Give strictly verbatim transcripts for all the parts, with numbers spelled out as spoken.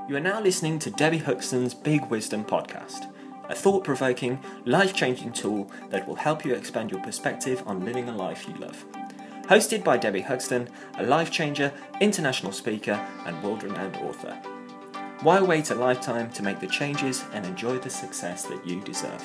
You are now listening to Debbie Huxton's Big Wisdom podcast, a thought-provoking, life-changing tool that will help you expand your perspective on living a life you love. Hosted by Debbie Huxton, a life changer, international speaker, and world-renowned author. Why wait a lifetime to make the changes and enjoy the success that you deserve?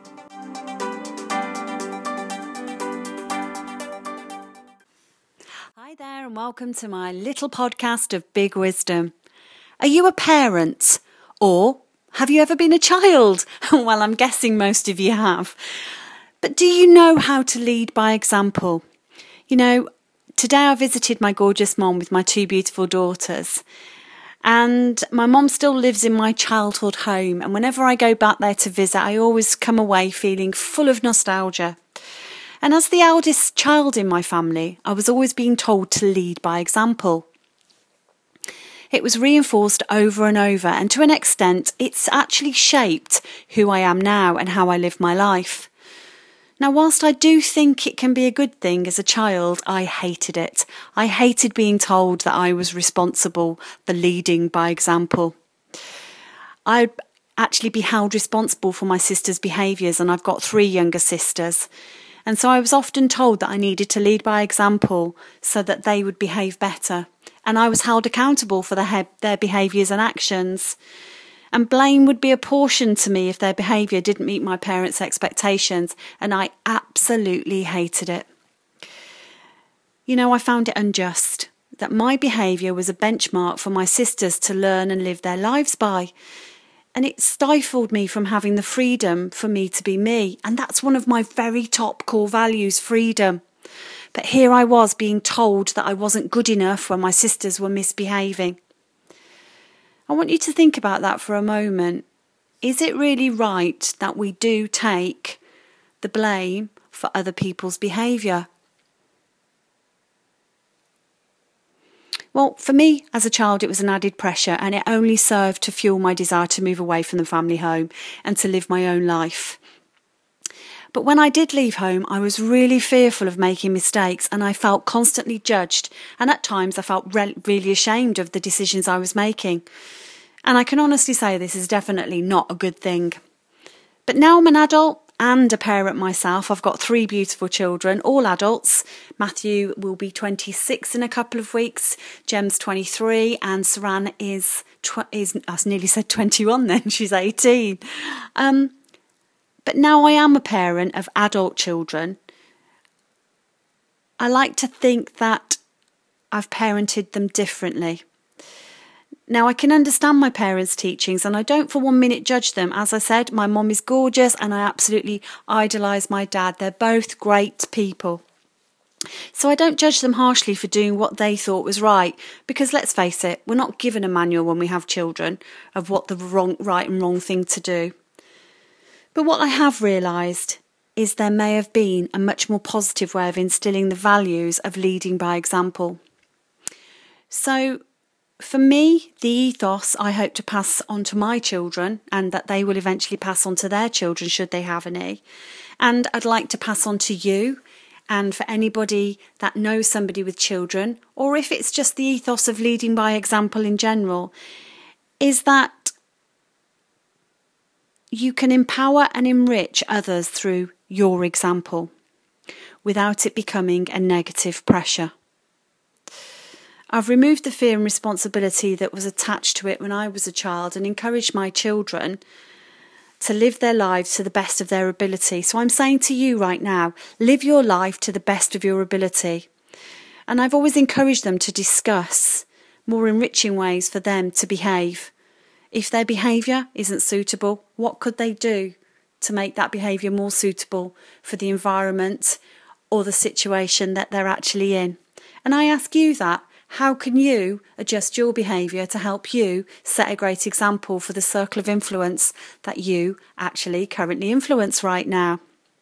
Hi there, and welcome to my little podcast of Big Wisdom. Are you a parent? Or have you ever been a child? Well, I'm guessing most of you have. But do you know how to lead by example? You know, today I visited my gorgeous mom with my two beautiful daughters. And my mom still lives in my childhood home. And whenever I go back there to visit, I always come away feeling full of nostalgia. And as the eldest child in my family, I was always being told to lead by example. It was reinforced over and over, and to an extent, it's actually shaped who I am now and how I live my life. Now, whilst I do think it can be a good thing as a child, I hated it. I hated being told that I was responsible for leading by example. I'd actually be held responsible for my sister's behaviours, and I've got three younger sisters. And so I was often told that I needed to lead by example so that they would behave better. And I was held accountable for their, their behaviours and actions. And blame would be apportioned to me if their behaviour didn't meet my parents' expectations. And I absolutely hated it. You know, I found it unjust that my behaviour was a benchmark for my sisters to learn and live their lives by. And it stifled me from having the freedom for me to be me. And that's one of my very top core values, freedom. But here I was being told that I wasn't good enough when my sisters were misbehaving. I want you to think about that for a moment. Is it really right that we do take the blame for other people's behaviour? Well, for me, as a child, it was an added pressure, and it only served to fuel my desire to move away from the family home and to live my own life. But when I did leave home, I was really fearful of making mistakes, and I felt constantly judged, and at times I felt re- really ashamed of the decisions I was making. And I can honestly say this is definitely not a good thing. But now I'm an adult and a parent myself. I've got three beautiful children, all adults. Matthew will be twenty-six in a couple of weeks, Gem's twenty-three, and Saran is, tw- is I nearly said twenty-one then, she's eighteen. Um, but now I am a parent of adult children. I like to think that I've parented them differently. Now, I can understand my parents' teachings, and I don't for one minute judge them. As I said, my mum is gorgeous and I absolutely idolise my dad. They're both great people. So I don't judge them harshly for doing what they thought was right, because let's face it, we're not given a manual when we have children of what the wrong, right and wrong thing to do. But what I have realised is there may have been a much more positive way of instilling the values of leading by example. So, for me, the ethos I hope to pass on to my children, and that they will eventually pass on to their children should they have any. And I'd like to pass on to you, and for anybody that knows somebody with children, or if it's just the ethos of leading by example in general, is that you can empower and enrich others through your example without it becoming a negative pressure. I've removed the fear and responsibility that was attached to it when I was a child and encouraged my children to live their lives to the best of their ability. So I'm saying to you right now, live your life to the best of your ability. And I've always encouraged them to discuss more enriching ways for them to behave. If their behaviour isn't suitable, what could they do to make that behaviour more suitable for the environment or the situation that they're actually in? And I ask you that. How can you adjust your behaviour to help you set a great example for the circle of influence that you actually currently influence right now?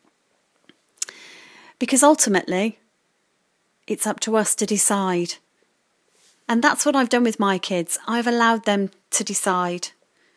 Because ultimately, it's up to us to decide. And that's what I've done with my kids. I've allowed them to decide.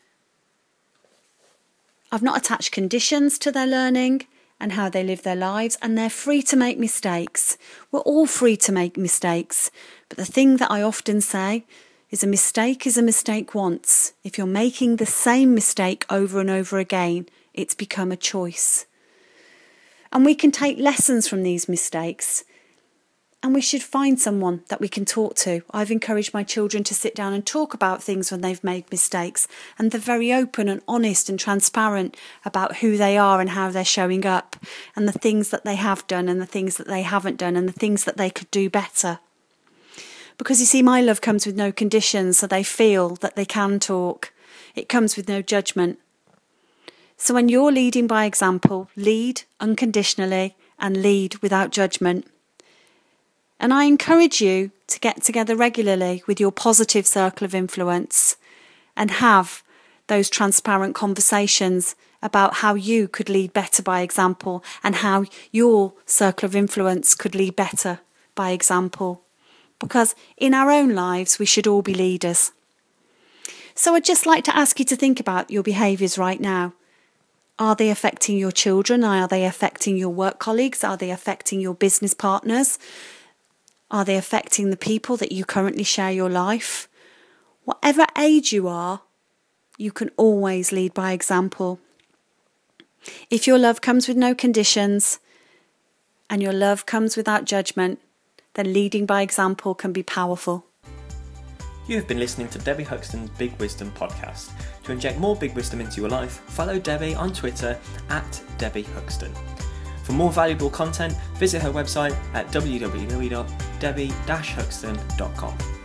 I've not attached conditions to their learning and how they live their lives, and they're free to make mistakes. We're all free to make mistakes. But the thing that I often say is a mistake is a mistake once. If you're making the same mistake over and over again, it's become a choice. And we can take lessons from these mistakes, and we should find someone that we can talk to. I've encouraged my children to sit down and talk about things when they've made mistakes, and they're very open and honest and transparent about who they are and how they're showing up, and the things that they have done and the things that they haven't done and the things that they could do better. Because you see, my love comes with no conditions, so they feel that they can talk. It comes with no judgment. So when you're leading by example, lead unconditionally and lead without judgment. And I encourage you to get together regularly with your positive circle of influence and have those transparent conversations about how you could lead better by example and how your circle of influence could lead better by example. Because in our own lives, we should all be leaders. So I'd just like to ask you to think about your behaviours right now. Are they affecting your children? Are they affecting your work colleagues? Are they affecting your business partners? Are they affecting the people that you currently share your life? Whatever age you are, you can always lead by example. If your love comes with no conditions and your love comes without judgment, then leading by example can be powerful. You have been listening to Debbie Huxton's Big Wisdom podcast. To inject more big wisdom into your life, follow Debbie on Twitter at Debbie Huxton. For more valuable content, visit her website at w w w dot debbie dash huxton dot com.